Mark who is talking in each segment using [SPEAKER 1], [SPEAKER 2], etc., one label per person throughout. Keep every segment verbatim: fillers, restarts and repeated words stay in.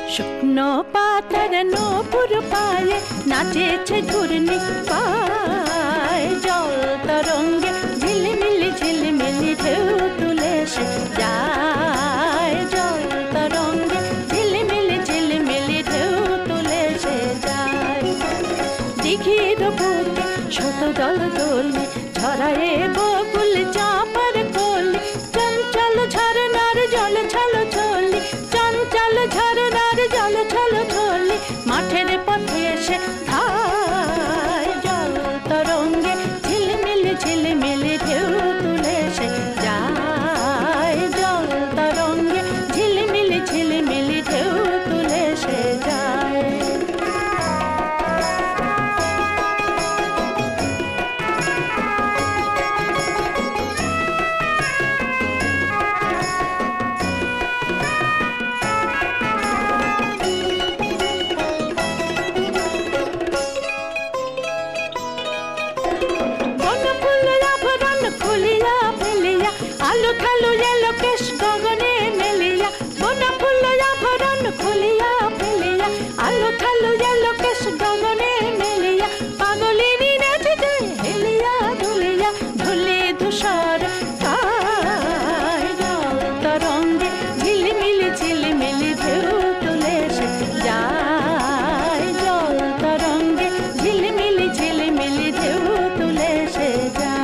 [SPEAKER 1] শুকনো পাতার নূপুর পায়ে নাচেছে ঘূর্ণি পায়, জল তরঙ্গে ঝিলিমিলি ঝিলিমিলি ঢেউ তুলে সে যায়, জল তরঙ্গে ঝিলিমিলি ঝিলিমিলি ঢেউ তুলে সে যায়। দিঘির বুকে শত দল দোলে ছড়ায়ে বকুল চাঁপার কলি, চঞ্চল ঝরনার জল ছলো ছলি, চঞ্চল ঝরনার জল ছলো ছলি, মাঠের পথে এসে ধায়, জল তরঙ্গে ঝিলমিলি ঝিলমিলি ঢেউ তুলে সে যায়, জল তরঙ্গে ঝিলমিলি ঝিলমিলি ঢেউ তুলে সে যায়। আলো খালো এলো কেশ গগনে মেলিয়া, বনা ফুল আভরণ খুলিয়া ফেলিয়া, আলো খালো এলো কেশ গগনে মেলিয়া, পাগলিনী নাচে যায় হেলিয়া দুলিয়া, ধুলি ধূসর গায়, জল তরঙ্গে ঝিলিমিলি ঝিলিমিলি ঢেউ তুলে সে যায়, জল তরঙ্গে ঝিলিমিলি ঝিলিমিলি ঢেউ তুলে সে যায়।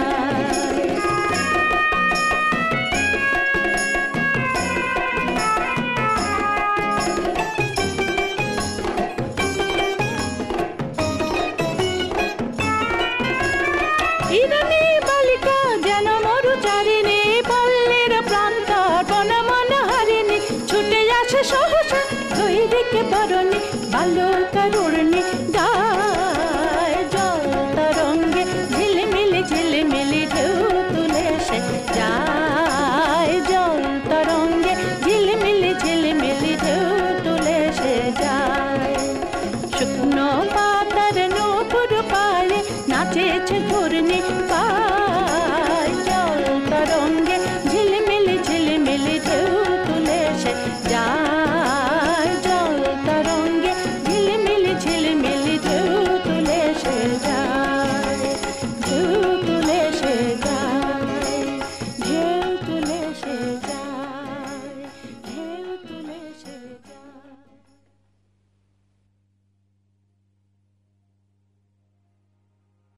[SPEAKER 1] ইরানি বালিকা যেন মরুচারিণী, পল্লীর প্রান্তর বনমন হারিণী, ছুটে আসে সহসা দৈরিকে বরণী, বালুকারুণ্যে